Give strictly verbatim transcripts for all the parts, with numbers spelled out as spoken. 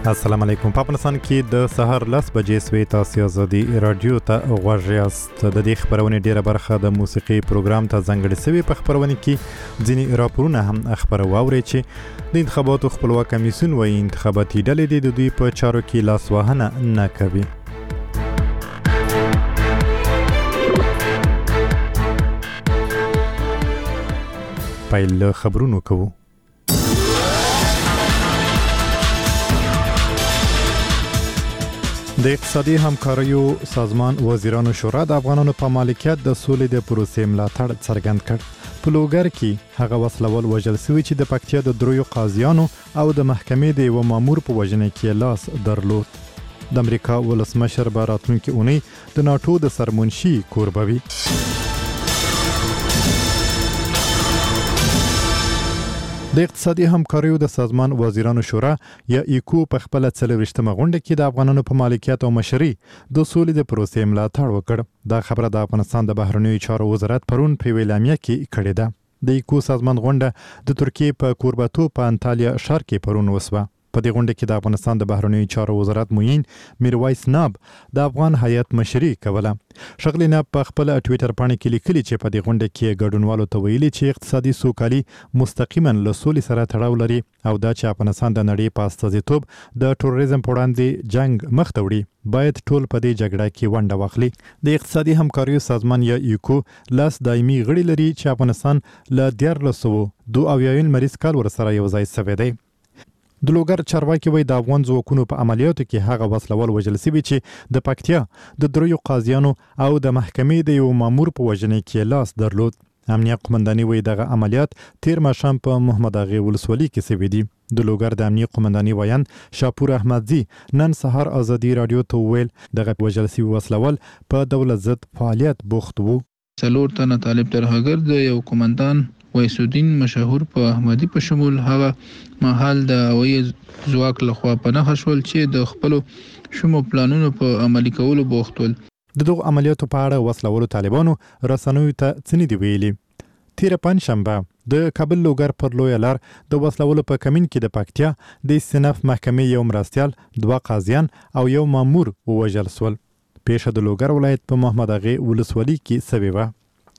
السلام علیکم. په افغانستان کې د سحر لس بجې سوي تاسو ازادي رادیو ته غوږ یاست. د دې خبرونه ډیره برخه د موسیقي پروګرام ته ځانګړې سوي. په خبرونه کې ځینې راپورونه هم خبرو واوري چې د انتخاباتو خپلواک کمیسیون وايي انتخاباتي ډلې د دوی په چارو کې لاسوهنه نه کوي. پیل خبرونو کوو. د اقتصادي همکاریو سازمان وزیرانو شورا د افغانانو په مالکیت د سولې د پروسې ملاتړ څرګند کړ. په لوګر کې هغه وسلوال وژل شوی چې د پکتیا د دریو قاضیانو او د محکمې د یو مامور په وژنه کې لاس درلود. د امریکا ولسمشر به راتلونکې اونۍ د ناټو د سرمنشي کوربه وي. د اقتصادي همکاریو د سازمان وزیرانو شورا یا ایکو په خپل څلوېښتمه غونډه کې د افغانانو په مالکیت او مشري د سولې د پروسې ملاتړ وکړ. دا خبره د افغانستان د بهرنیو چارو وزارت پرون په ویلامیا کې کړې ده. د ایکو سازمان غونډه د ترکیې په کوربتوب په انټالیا ښار کې پرون وسوه. په دې غونډه کې د افغانستان د بهرنیو چارو وزارت معین میرویس ناب د افغان هیئت مشري کوله. ښاغلی ناب په خپل ټویټر باندې کې لیکلي چې په دې غونډه کې ګډونوالو ته ویلي چې اقتصادي سوکالي مستقیما له سولې سره تړاو لري او دا چې افغانستان د نړۍ په استازیتوب د تروریزم په وړاندې جنگ مخ ته وړي باید ټول په دې جګړه کې ونډه واخلي. د اقتصادي همکاریو سازمان یا ایکو لاس دایمي غړي لري چې افغانستان له دیارلس سوه دوه اویایم لمریز کال ورسره یو ځای شوی دی. د لوګر چارواکي وایي د افغان ځواکونو په عملیاتو کې هغه وسلوال وژل شوي چې د پکتیا د دریو قاضیانو او د محکمې د یو مامور په وژنه کې لاس درلود. امنیه قومنداني وایي دغه عملیات تیر ماښام په محمد اغې ولسوالۍ کې شوي دي. د لوګر د امنیه قومنداني ویان شاپور احمدزي نن سهار ازادي رادیو ته وویل دغه وژل شوي وسلوال په دولت ضد فعالیت بوخت وو. څلور تنه طالب ترهګر د یو قومندان ویسودین مشهور په احمدي په شمول هغه مهال د هوایي ځواک لخوا په نښه شول چې د خپلو شومو پلانونو په عملي کولو بوخت ول. د دغو عملیاتو په اړه وسلوالو طالبانو رسنیو ته څه نه دي ویلي. تیره پنجشنبه د کابل لوګر پر لویه لار د وسلوالو په کمین کې د پکتیا د استیناف محکمې یو مرستیال دوه قاضیان او یو مامور ووژل شول. پیښه د لوګر ولایت په محمد اغې ولسوالۍ کې شوې وه.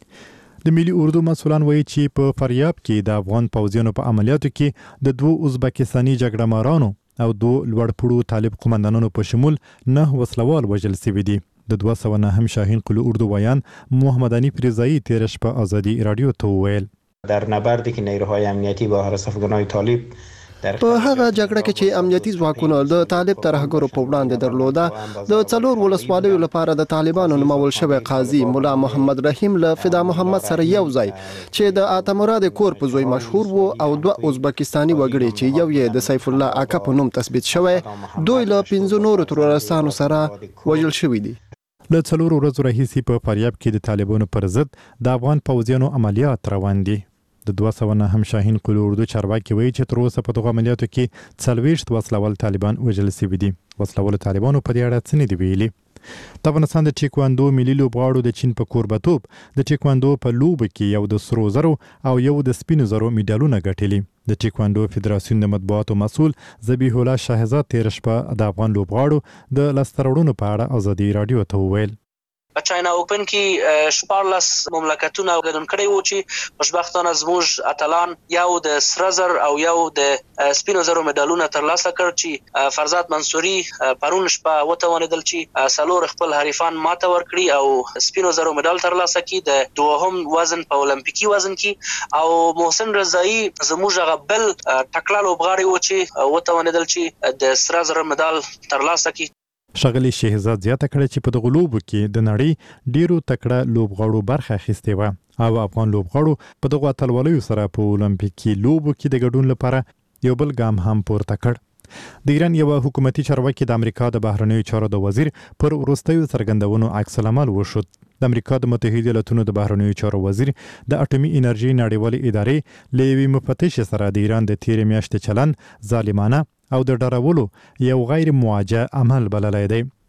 د ملي اردو مسؤلان وایي چې په فریاب کې د افغان پوځیانو په عملیاتو کې د دوه ازبکستاني جګړه مارانو او دوه لوړپوړو طالب قومندانانو په شمول نه وسلوال وژل شوي دي. د دوه سوه نهم شاهین قلو اردو ویان محمد عنی فریزایی تیر شپه آزادی رادیو ته وویل در نبردی که نیروهای امنیتی با حراس افغانهای طالب په هغه جګړه کې چې امنیتي ځواکونه د طالب ترهګرو په وړاندې درلوده د څلور ولسوالیو لپاره د طالبانو نومول شوی قاضي مولا محمد رحیم له فدا محمد سره یو ځای چې د آتا مراد کور په زوی مشهور وو او دوه ازبکستاني وګړي چې یو یې د سیف الله اکا په نوم تثبیت شوی دوی له پنځه نورو ترورستانو سره وژل شوي دي. له څلورو ورځو راهیسې په فاریاب کې د طالبانو پر ضد د افغان پوځیانو عملیات روان دي. د دوه سوه نهم شاهین قلو اردو چارواکي وایي چې تر اوسه په دغو عملیاتو کې څلوېښت وسلوال طالبان وژل شوي دي. وسلوالو طالبانو په دې اړه څه نه دي ویلي. د افغانستان د ټیکواندو ملي لوبغاړو د چین په کوربتوب د ټیکواندو په لوبو کې یو د سرو زرو او یو د سپینو زرو میډالونه ګټلي. د ټیکواندو فدراسیون د مطبوعاتو مسؤل ذبیح الله شاهزاد تیر شپه د افغان لوبغاړو د لاسته راوړنو په اړه ازادي رادیو ته وویل په چاینا اوپن کې شپاړلس مملکتونه ګډون کړي وو چې خوشبختانه زموږ اتلان یو د سره زر او یو د سپینو زرو مډالونه ترلاسه کړ چې فرزاد منصوري پرون شپه وتوانېدل چې څلور خپل حریفان ماته ورکړي او سپینو زرو مډال ترلاسه کړي د دوهم وزن په اولمپیکي وزن کې او محسن رضایی زموږ هغه بل ټکړه لوبغاړی و چې وتوانېدل چې د سره زر مډال ترلاسه کړي. ښاغلي شهزاد زیاته کړه چې په دغو لوبو کې د نړۍ ډیرو تکړه لوبغاړو برخه اخیستې وه او افغان لوبغاړو په دغو اتلولیو سره په اولمپیکي لوبو کې د ګډون لپاره یو بل ګام هم پورته کړ. د ایران یو حکومتي چارواکي د امریکا د بهرنیو چارو د وزیر پر وروستیو څرګندونو عکس العمل وښود. د امریکا د متحده ایالاتونو د بهرنیو چارو وزیر د اټومي انرژي نړیوالې ادارې له یوې مفتش سره د ایران د تیرې میاشتې چلن ظالمانه او د ډارولو یو غیر موجه عمل بللی دی.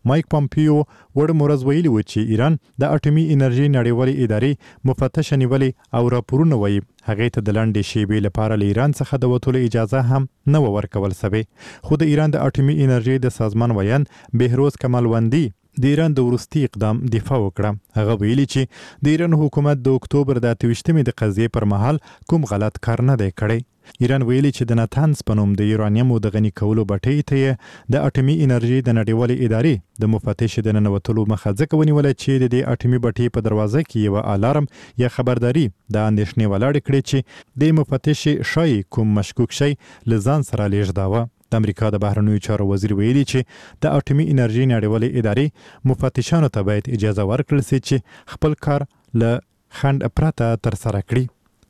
مایک پامپیو وړ مرز ویلي و چې ایران د اټومي انرژي نړیوالې ادارې مفتش نیولې او راپورونه وایي هغه ته د لنډې شیبې لپاره له ایران څخه د وټولو اجازه هم نه ورکول سوی. خو د ایران د اټومي انرژي د سازمان ویان بهروز کمالوندی د ایران د وروستي اقدام دفاع وکړه. هغه ویلي چې د ایران حکومت د اکتوبر د اته ویشتمې د قضیې پر مهال کوم غلط کار نه دی کړی. ایران ویلي چې د ناتانز په نوم د یورانیمو د غني کولو بټۍ ته د اټومي انرژي د نړیوالې ادارې د مفتش د ننوتلو مخه ځکه ونیوله چې د دې اټومي بټۍ په دروازه کې یو الارم یا خبرداري د اندېښنې ولاړ کړي چې د مفتش شای کوم مشکوک شي لزان سره لیږداوه. د امریکا د بهرنیو چارو وزیر ویلي چې د اټومي انرژي نړیوالې ادارې مفتشانو ته باید اجازه ورکړل شي چې خپل کار له خنډ پرته ترسره کړي.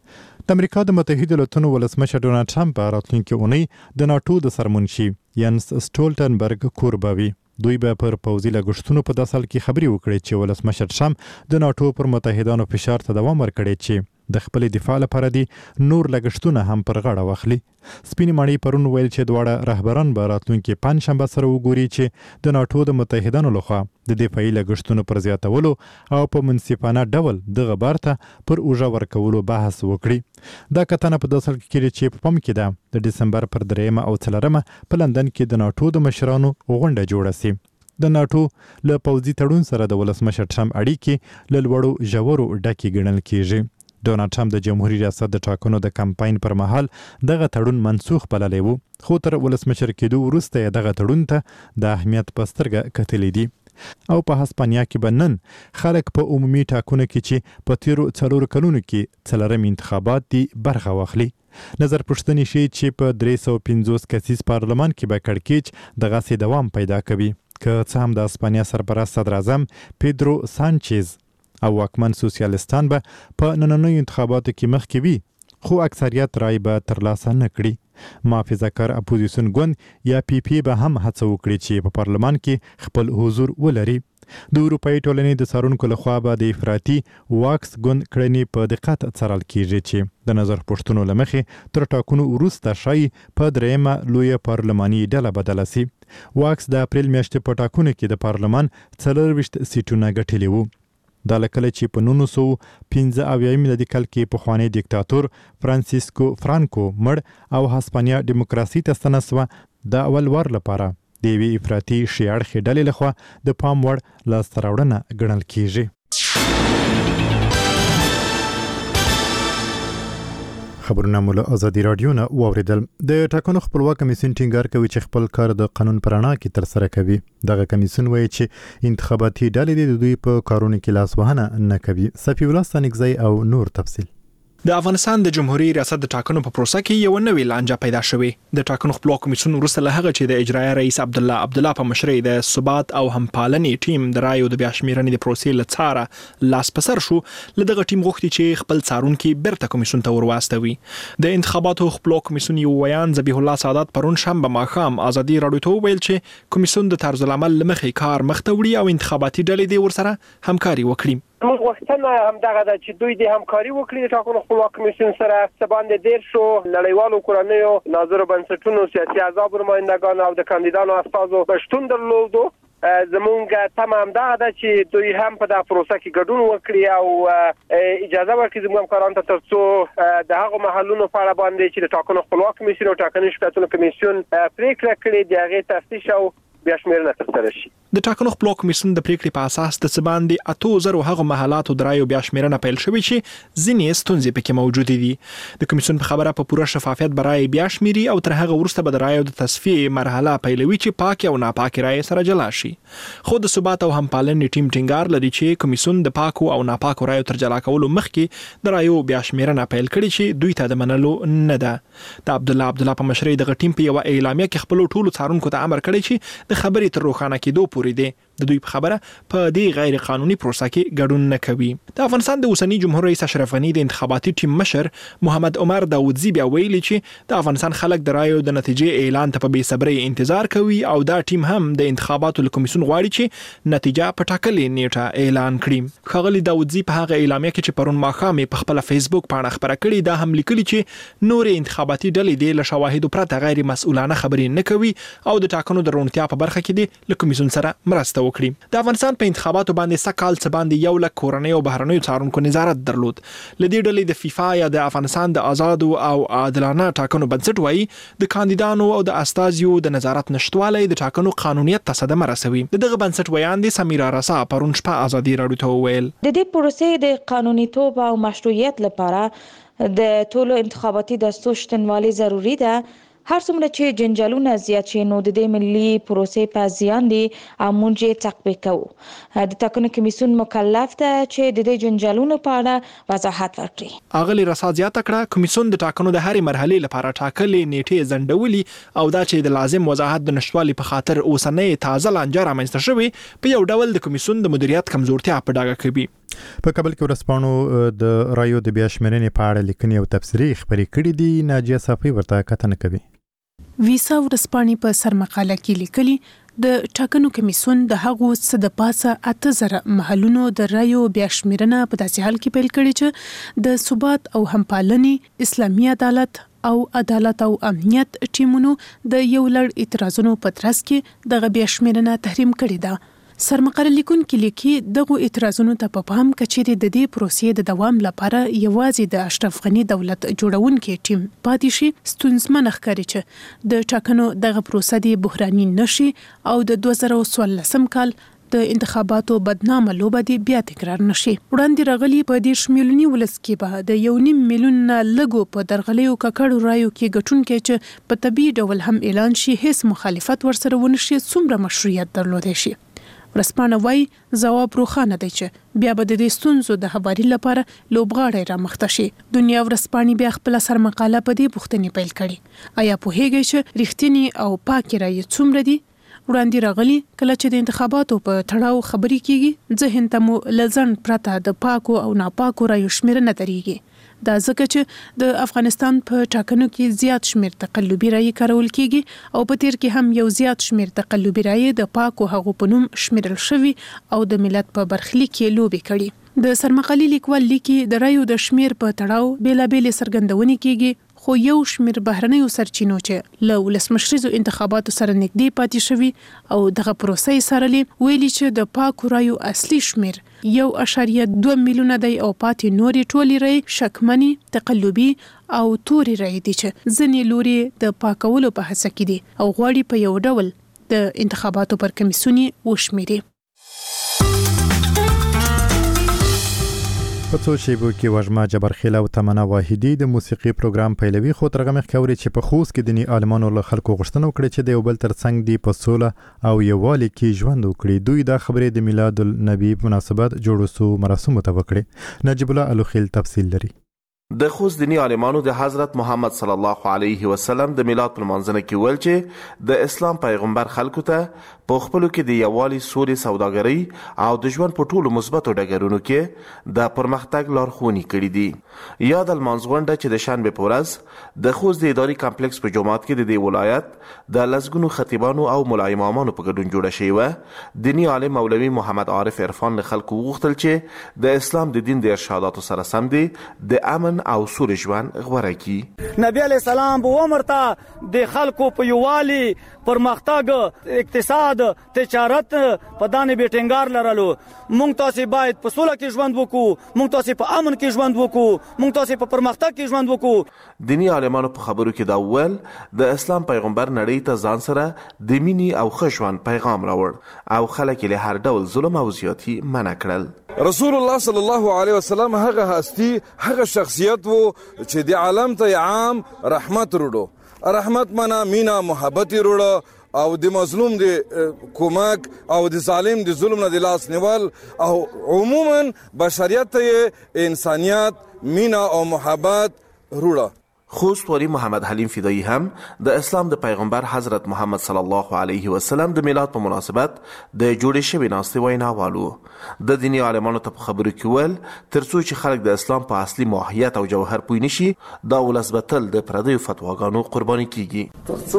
د امریکا د متحده ایالاتو ولسمشر ډونالد ټرمپ په راتلونکي اونۍ د ناټو د سرمنشي ینس سټولټنبرګ کوربوي. دوی به پر پوځي لګښتونو په داسل کې خبري وکړي چې ولسمشر ټرمپ د ناټو پر متحدانو فشار ته دوام ورکړي چې د خپل دفاع لپاره دي نور لګښتونه هم پر غاړه واخلي. سپینې ماڼۍ پرون ویل چې دواړه رهبران به راتلونکي پنجشنبه سره وګوري چې د ناټو د متحدانو لخوا د دفاعي لګښتونو پر زیاتولو او په منصفانه ډول دغه بار ته پر اوږه ورکولو بحث وکړي. دا کتنه په داسل کې چې په پام کې ده د ډسمبر پر دریمه او څلورمه په لندن کې د ناټو د مشرانو غونډه جوړه سي. د ناټو له پوځي تړون سره د ولسمشر ټرمپ اړیکې له لوړو ژورو ډکې ګڼل کیږي. ډونالد ټرمپ د جمهوریت ریاست د ټاکنو د کمپاین پر مهال دغه تړون منسوخ بللی و، خو تر ولسمشر کېدو وروسته یې دغه تړون ته د اهمیت په سترګه کتلې دي. او په هسپانیا کې به نن خلک په عمومي ټاکنو کې چې په تیرو څلورو کلونو کې څلورم انتخابات دي برخه واخلي. نظر پوښتنې شي چې په درې سوه پنځوس کسیز پارلمان کې به کړکېچ دغسې دوام پیدا کوي که څه هم د هسپانیا سرپرست صدر اعظم پیدرو سانچیز او واکمن سوسیالیستان به په نننیو انتخاباتو کې مخکې وي، خو اکثریت رای به ترلاسه نه کړي. محافظه کار اپوزیسیون ګوند یا پی پی به هم هڅه وکړي چې په پارلمان کې خپل حضور ولري. د اروپایي ټولنې د څارونکو لخوا به د افراطي واکس ګوند کړنې په دقت څارل کیږي چې د نظر پوښتنو له مخې تر ټاکنو وروسته ښایي په دریمه لویه پارلماني ډله بدله سي. واکس د اپریل میاشتې په ټاکنو کې د پارلمان څلرویشت سیټونه ګټلي وو. دا لکله چې په نولس سوه پنځه اویایم میلادي کال کې پخوانی دیکتاتور فرانسیسکو فرانکو مړ او هسپانیا ډیموکراسي ته ستنه سوه د اول وار لپاره د یوې افراطي شیعه اړخې ډلې لخوا د پام وړ لاسته راوړنه ګڼل کیږي. خبرونه مو له ازادي رادیو نه واوریدل. د ټاکنو خپلواک کمیسیون ټینګار کوي چې خپل کار د قانون پر رڼا کې ترسره کوي. دغه کمیسیون وایي چې انتخاباتي ډلې د دوی په کارونو کې لاس وهنه نه کوي. صفی الله ستانکزی او نور تفصیل. د افغانستان د جمهوریت ریاست د ټاکنو په پروسه کې یو نوې لانجه پیدا شوې. د ټاکنو خپلواک کمیسیون وروسته له هغه چې د اجرایه رئیس عبد الله عبد الله په مشرۍ د ثبات او همپالنې ټیم د رایو د بیا شمیرنې د پروسې له څاره لاس په سر شو، له دغه ټیم غوښتي چې خپل څارونکي بیرته کمیسیون ته ورواستوي. د انتخاباتو خپلواک کمیسیون یو ویان ذبیح الله سعادت پرون شنبه ماښام ازادي رادیو ته وویل چې کمیسیون د طرز العمل له مخې کار مخ ته وړي او انتخاباتي ډلې دې ورسره همکاري وکړي. موږ غوښتنه همدغه ده چې دوی د همکاري وکړي د ټاکنو خپلواک کمیسیون سره. څه باندې ډېر شو نړیوالو کورنیو ناظرو بنسټونو سیاسي احزابو نمایندګانو او د کاندیدانو استازو شتون درلودو. زمونږ تمه همدغه ده چې دوی هم په دغه پروسه کې ګډون وکړي او اجازه ورکړي زموږ همکارانو ته تر څو د هغو محلونو په اړه باندې چې د ټاکنو خپلواک کمیسیون او ټاکنیز شکایتونو کمیسیون پریکړه کړې د هغې تفتیش او بیا شمیرنه ترسره شي. د ټاکنو خپلواک کمیسیون د پریکړې په اساس د څه باندې اته زره هغو محلاتو د رایو بیا شمیرنه پیل شوې چې ځینې ستونزې پکې موجودې دي. د کمیسیون په خبره په پوره شفافیت به رایې بیا شمیري او تر هغه وروسته به د رایو د تصفیې مرحله پیلوي چې پاکې او ناپاکې رایې سره جلا شي. خو د ثبات او همپالنې ټیم ټینګار لري چې کمیسیون د پاکو او ناپاکو رایو تر جلا کولو مخکې د رایو بیا شمیرنه پیل کړي چې دوی ته د منلو نه ده. د عبد الله عبد الله په مشرۍ دغه ټیم په یو اعلامیه کې خپل ټولو څارونکو ته امر کړی چې د خبرې تر روښانه کېدو پورې دی د دوی په خبره په دې غیر قانوني پروسه کې ګډون نه کوي. د افغانستان د اوسنی جمهور رئیس اشرف غنی د انتخاباتي ټیم مشر محمد عمر داودزی بیا ویلي چې د افغانستان خلک د رایو د نتیجې اعلان ته په بې صبرۍ انتظار کوي او دا ټیم هم د انتخاباتو له کمیسیون غواړي چې نتیجه په ټاکلې نیټه اعلان کړي. ښاغلي داودزی په هغه اعلامیه کې چې پرون ماښام په خپل فیسبوک باندې خبره کړې دا هم لیکلي چې نور انتخاباتي ډلې د له شواهدو پرته غیر مسؤلانه خبرې نه کوي او د ټاکنو د روڼتیا په برخه کې د کمیسیون سره مرسته مرسته وکړي. د افغانستان په انتخاباتو باندې سکهال څه باندې یو لک کورنۍ او بهرنیو څارونکو نظارت درلود. لدې ډلې د فیفا یا د افغانستان د آزادو او عادلانه ټاکنو بنسټ وایي د کاندیدانو او د استازیو د نظارت نشټوالی د ټاکنو قانونیت ته صدمه رسوي. دغه بنسټ ویاندې سمیرا رسا پرون شپه ازادي راډیو ته وویل د دې پروسې د قانونیتوب او مشروعیت لپاره د ټولو انتخاباتي دستور شتنوالي ضروری ده. هر څومره چې جنجالونه زیات شي نو د دې ملي پروسې په زیان دي او موږ یې تطبیق کوو. د ټاکنو کمیسیون مکلف ده چې د دې جنجالونو په اړه وضاحت ورکړي. اغلی رسا زیاته کړه کمیسیون د ټاکنو د هرې مرحلې لپاره ټاکلې نیټې ځنډولي او دا چې د لازم وضاحت د نشټوالي په خاطر اوسنۍ تازه لانجه رامنځته شوې په یو ډول د کمیسیون د مدیریت کمزورتیا په ډاګه کوي. په کابل کې ورسپانو د رایو د بیا شمېرنې په اړه لیکنې او تبصرې خبرې کړې دي. ناجیه صافي ورته کتنه کوي. ویسا ورسپانې په سرمقاله کې لیکلي د ټاکنو کمیسیون د هغو څه د پاسه اته زره محلونو د رایو بیا شمېرنه په داسې حال کې پیل کړې چې د ثبات او همپالنې، اسلامي عدالت او عدالت او امنیت ټیمونو د یو لړ اعتراضونو په ترڅ کې د بیا شمېرنه تحریم کړې ده. سرمقاله لیکونکي لیکي دغه اعتراضونو ته په پام کچېرې د دې پروسې د دوام لپاره یوازې د اشرف غنی دولت جوړونکي ټیم پاتې شي ستونزمن ښکاري چې د ټاکنو دغه پروسه د بحراني نشي او د دوه زره څوارلسم کال د انتخاباتو بدنامه لوبه دی بیا تکرار نشي. وړاندې راغلي په دې میلیوني ولس کې به د یو نیم میلیون نه لږو په درغلیو ککړو رایو کې ګټونکي چې په طبیعي ډول هم اعلان شي هیڅ مخالفت ورسره ونشي څومره مشروعیت درلودي شي. ورسپانه وای ځواب روښانه دی چې بیا به د دې ستونزو د هواري لپاره لوبغاړی را مخته شي. دنیا ورسپانې بیا خپل سرمقاله په دې پوښتنې پیل کړي. آیا پوهیږئ چې رښتینی او پاکي رایې څومره دي؟ وړاندې راغلي کله چې د انتخاباتو په تړاو خبرې کیږي ذهن ته مو لزن پرته د پاکو او ناپاکو رایو شمیرنه درېږي. دا ځکه چې د افغانستان په ټاکنو کې زیات شمیر تقلبي رایې کارول کیږي او په تیر کې هم یو زیات شمیر تقلبي رایې د پاکو هغو په نوم شمیرل شوي او د ملت په برخلیک کې لوبې کړي. د سرمقالي لیکوال لیکي د رایو د شمیر په تړاو بیلابېلې څرګندونې کیږي خو یو شمیر بهرنیو سرچینو چې له ولسمشریزو انتخاباتو سره نږدې پاتې شوي او دغه پروسې سره ویلي چې د پاکو رایو اصلي شمیر یو اشاریه دوه میلیونه دی او پاتې نورې ټولې رایې شکمنې، تقلبي او تورې رایې دي چې ځینې لوري د پاکولو په هڅه کې دي او غواړي په یو ډول د انتخاباتو پر کمیسیون وشمیري. په څو شیبو کې وژمه جبرخیل او تمنا واحدي د موسیقي پروګرام پیلوي خو ترغه مخ کوري چې په خوست کې دني عالمانو له خلکو غوښتنه وکړي چې د یو بل ترڅنګ دی په سوله او یووالي کې ژوند وکړي. دوی دا خبرې د میلاد النبی په مناسبت جوړو سو مراسمو ته وکړي. نجیب الله الوخیل تفصیل لري. د خوست دینی عالمانو د حضرت محمد صلی الله علیه وسلم د میلاد په منځنه کې ول چې د اسلام پیغمبر خلکو ته په خپلو کې د یووالي، سولې، سوداګرۍ او د ژوند په ټولو مثبتو ډګرونو کې د پرمختګ لارښوونې کړې دي. یاد المانځ غونډه چې د شنبې په ورځ د خوست د اداري کمپلیکس په جومات کې د دې ولایت د لسګونو خطیبانو او ملا امامانو په ګډون جوړه شوې وه. دینی عالم مولوي محمد عارف عرفان له خلکو وغوښتل چې د اسلام د دین د ارشاداتو سره سم دی د امن او سولې ژوند غوره کی. نبی علیہ السلام به ومرته د خلکو په یووالي، پرمختګ، اقتصاد، تجارت په دانې به ټینګار لرلو. مونږ تاسو باید په سوله کې ژوند وکړو، مونږ تاسو په امن کې ژوند وکړو، مونږ تاسو په پرمختګ کې ژوند وکړو. دینی عالمانو په خبرو کې دا وویل د اسلام پیغمبر نړۍ ته ځان سره د مینې او ښه ژوند پیغام راوړ او خلک یې له هر ډول ظلم او زیاتی منع کړل. رسول الله صلی الله علیه وسلم هغه هستی، هغه شخصیت وو چې د عالم ته عام رحمت وروړو. رحمت معنا مینا، محبت وروړو او د مظلوم د کومک او د ظالم د ظلم نه د لاس نیول او عموما بشریت ته انسانیت، مینا او محبت وروړو. خوست ولی محمد حلیم فدایی هم د اسلام د پیغمبر حضرت محمد صلی الله علیه وسلم د میلاد په مناسبت د جوړې شوې ناستې ویناوالو. د دینی عالمانو ته په خبرو کې ویل ترڅو چې خلک د اسلام په اصلي ماهیت او جوهر پوه نشي دا ولس به تل د پردیو فتواګانو قرباني کیږي. ترڅو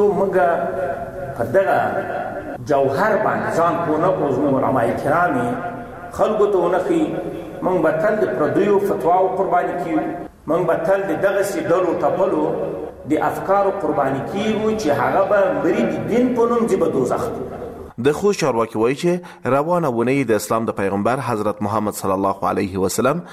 موږ په دغه جوهر باندې ځان پوه نه کړو زموږ علماء کرامي خلکو ته ونښي موږ به تل د پردیو فتواو قرباني کیږو. من به تل د دغسې ډلو ټپلو د افکارو قرباني کیږو چې هغه به مرید دین په نوم ځي به دوزخ. د خو چارواکي وایي چې روانه ونې د اسلام د پیغمبر حضرت محمد صلی الله علیه وسلم